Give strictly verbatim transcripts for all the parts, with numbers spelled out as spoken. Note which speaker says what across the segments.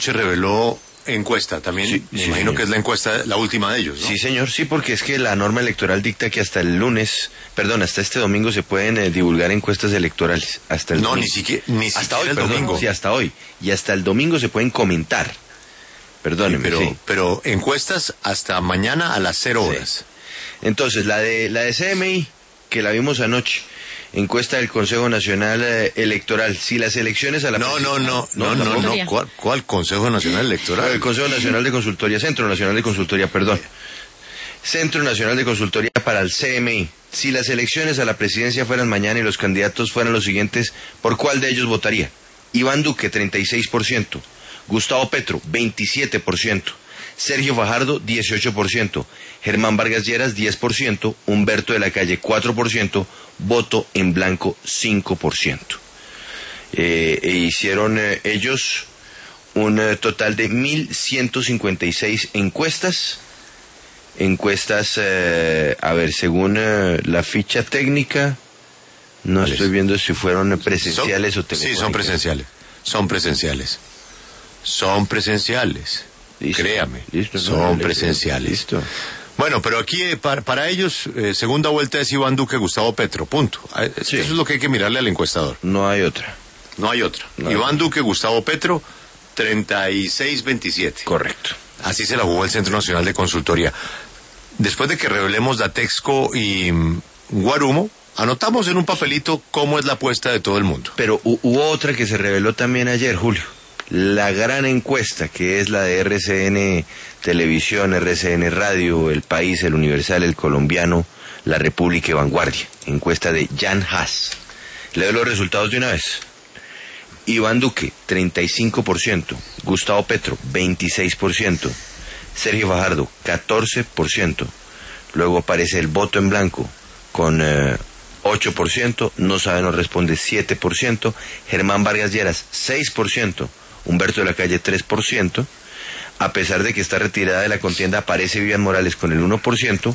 Speaker 1: anoche reveló encuesta, también
Speaker 2: Sí,
Speaker 1: me
Speaker 2: sí,
Speaker 1: imagino
Speaker 2: señor.
Speaker 1: que es la encuesta, la última de ellos, ¿no?
Speaker 2: Sí, señor, sí, porque es que la norma electoral dicta que hasta el lunes, perdón, hasta este domingo se pueden eh, divulgar encuestas electorales. Hasta el
Speaker 1: No,
Speaker 2: domingo.
Speaker 1: ni siquiera, ni
Speaker 2: Hasta
Speaker 1: siquiera
Speaker 2: hoy,
Speaker 1: el
Speaker 2: perdón,
Speaker 1: domingo.
Speaker 2: sí, hasta hoy. Y hasta el domingo se pueden comentar.
Speaker 1: Sí,
Speaker 2: Perdóneme,
Speaker 1: pero,
Speaker 2: sí.
Speaker 1: pero encuestas hasta mañana a las cero
Speaker 2: Sí.
Speaker 1: horas.
Speaker 2: Entonces, la de la de C M I, que la vimos anoche, encuesta del Consejo Nacional eh, Electoral, si las elecciones a la
Speaker 1: No, no, no, no, no, no,
Speaker 3: Consultoría.
Speaker 1: ¿Cuál, cuál Consejo Nacional Electoral?
Speaker 2: El Consejo Nacional de Consultoría, Centro Nacional de Consultoría, perdón. Centro Nacional de Consultoría para el C M I. Si las elecciones a la presidencia fueran mañana y los candidatos fueran los siguientes, ¿por cuál de ellos votaría? Iván Duque, treinta y seis por ciento. Gustavo Petro, veintisiete por ciento. Sergio Fajardo, dieciocho por ciento. Germán Vargas Lleras, diez por ciento. Humberto de la Calle, cuatro por ciento. Voto en blanco, cinco por ciento. Eh, e hicieron eh, ellos un eh, total de mil ciento cincuenta y seis encuestas. Encuestas, eh, a ver, según eh, la ficha técnica, no
Speaker 1: ¿Cuál
Speaker 2: estoy
Speaker 1: es?
Speaker 2: viendo si fueron presenciales
Speaker 1: Son-
Speaker 2: o telefónicas.
Speaker 1: Sí, son presenciales. Son presenciales. Son presenciales.
Speaker 2: Listo.
Speaker 1: Créame.
Speaker 2: Listo, no,
Speaker 1: son
Speaker 2: le-
Speaker 1: presenciales.
Speaker 2: Listo.
Speaker 1: Bueno, pero aquí eh, para, para ellos, eh, segunda vuelta es Iván Duque, Gustavo Petro, punto. Eh,
Speaker 2: Sí.
Speaker 1: Eso es lo que hay que mirarle al encuestador.
Speaker 2: No hay otra.
Speaker 1: No hay otra.
Speaker 2: No hay
Speaker 1: Iván
Speaker 2: otra.
Speaker 1: Duque, Gustavo Petro, treinta y seis veintisiete.
Speaker 2: Correcto.
Speaker 1: Así se la jugó el Centro Nacional de Consultoría. Después de que revelemos Datexco y mm, Guarumo, anotamos en un papelito cómo es la apuesta de todo el mundo.
Speaker 2: Pero hu- hubo otra que se reveló también ayer, Julio. La gran encuesta, que es la de R C N Televisión, R C N Radio, El País, El Universal, El Colombiano, La República y Vanguardia. Encuesta de Jan Haas. Le doy los resultados de una vez. Iván Duque, treinta y cinco por ciento. Gustavo Petro, veintiséis por ciento. Sergio Fajardo, catorce por ciento. Luego aparece el voto en blanco con eh, ocho por ciento. No sabe, no responde, siete por ciento. Germán Vargas Lleras, seis por ciento. Humberto de la Calle, tres por ciento. A pesar de que está retirada de la contienda, aparece Vivian Morales con el uno por ciento.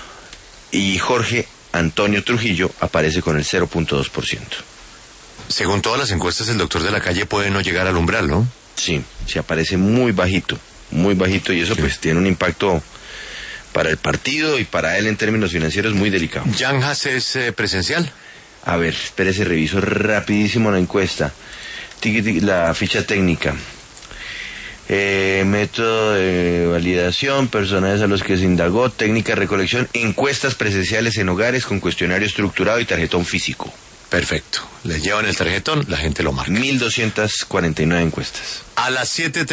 Speaker 2: Y Jorge Antonio Trujillo aparece con el cero punto dos por ciento.
Speaker 1: Según todas las encuestas, el doctor de la Calle puede no llegar al umbral, ¿no?
Speaker 2: Sí, se aparece muy bajito, muy bajito, y eso
Speaker 1: Sí.
Speaker 2: pues tiene un impacto para el partido y para él en términos financieros muy delicado.
Speaker 1: ¿Jan Haas es eh, presencial?
Speaker 2: A ver, espérese, reviso rapidísimo la encuesta. Tiqui, tiqui, la ficha técnica. Eh, método de validación, personajes a los que se indagó, técnica de recolección, encuestas presenciales en hogares con cuestionario estructurado y tarjetón físico.
Speaker 1: Perfecto. Les llevan el tarjetón, la gente lo marca.
Speaker 2: mil doscientas cuarenta y nueve encuestas.
Speaker 1: A las siete